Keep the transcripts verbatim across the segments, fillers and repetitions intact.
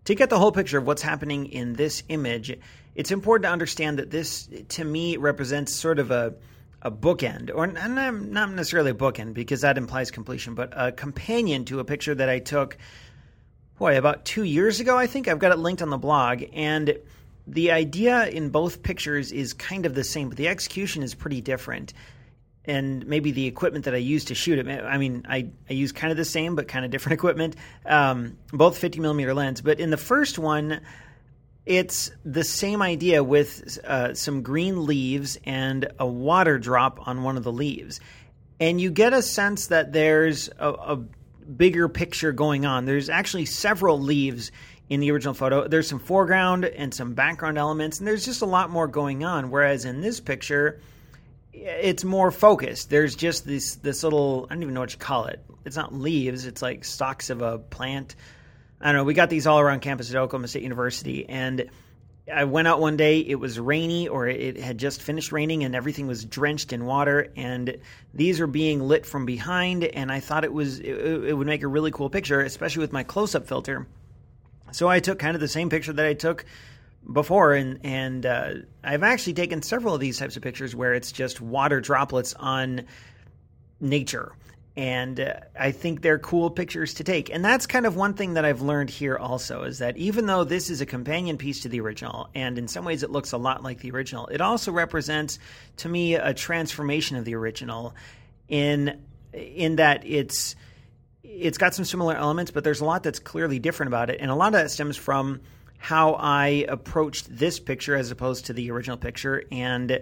To get the whole picture of what's happening in this image, it's important to understand that this, to me, represents sort of a, a bookend, or not necessarily a bookend because that implies completion, but a companion to a picture that I took, boy, about two years ago, I think. I've got it linked on the blog, and the idea in both pictures is kind of the same, but the execution is pretty different. And maybe the equipment that I use to shoot it, I mean, I, I use kind of the same, but kind of different equipment, um, both fifty millimeter lens. But in the first one, it's the same idea with uh, some green leaves and a water drop on one of the leaves. And you get a sense that there's a, a bigger picture going on. There's actually several leaves in the original photo. There's some foreground and some background elements, and there's just a lot more going on. Whereas in this picture, it's more focused. There's just this this little, I don't even know what you call it. It's not leaves. It's like stalks of a plant. I don't know. We got these all around campus at Oklahoma State University. And I went out one day. It was rainy, or it had just finished raining, and everything was drenched in water. And these are being lit from behind. And I thought it was it, it would make a really cool picture, especially with my close-up filter. So I took kind of the same picture that I took before, and and uh, I've actually taken several of these types of pictures where it's just water droplets on nature, and uh, I think they're cool pictures to take. And that's kind of one thing that I've learned here also, is that even though this is a companion piece to the original, and in some ways it looks a lot like the original, it also represents to me a transformation of the original in in that it's it's got some similar elements, but there's a lot that's clearly different about it, and a lot of that stems from how I approached this picture as opposed to the original picture, and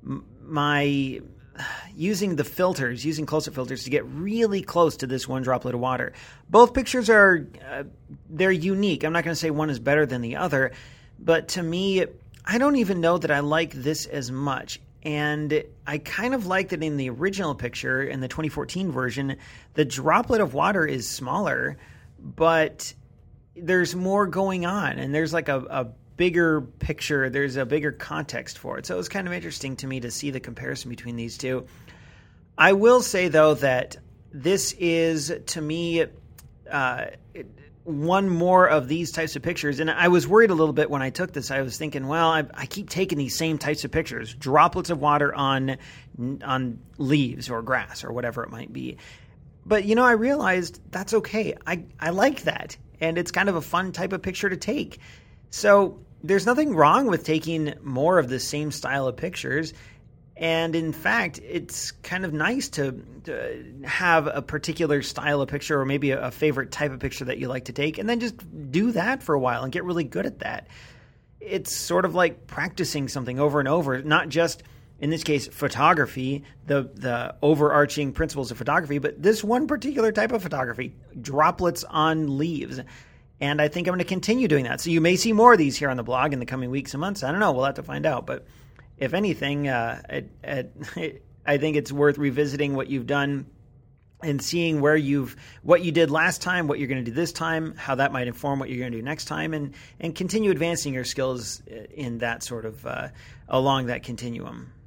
my using the filters, using close-up filters to get really close to this one droplet of water. Both pictures are, uh, they're unique. I'm not going to say one is better than the other, but to me, I don't even know that I like this as much. And I kind of like that in the original picture, in the twenty fourteen version, the droplet of water is smaller, but there's more going on, and there's like a, a bigger picture. There's a bigger context for it. So it was kind of interesting to me to see the comparison between these two. I will say, though, that this is, to me, uh, one more of these types of pictures. And I was worried a little bit when I took this. I was thinking, well, I, I keep taking these same types of pictures, droplets of water on on leaves or grass or whatever it might be. But, you know, I realized that's okay. I, I like that. And it's kind of a fun type of picture to take. So there's nothing wrong with taking more of the same style of pictures. And in fact, it's kind of nice to, to have a particular style of picture, or maybe a, a favorite type of picture that you like to take, and then just do that for a while and get really good at that. It's sort of like practicing something over and over, not just, in this case, photography, the the overarching principles of photography, but this one particular type of photography, droplets on leaves. And I think I'm going to continue doing that. So you may see more of these here on the blog in the coming weeks and months. I don't know. We'll have to find out. But if anything, uh, it, it, I think it's worth revisiting what you've done and seeing where you've, what you did last time, what you're going to do this time, how that might inform what you're going to do next time, and, and continue advancing your skills in that sort of, uh, along that continuum.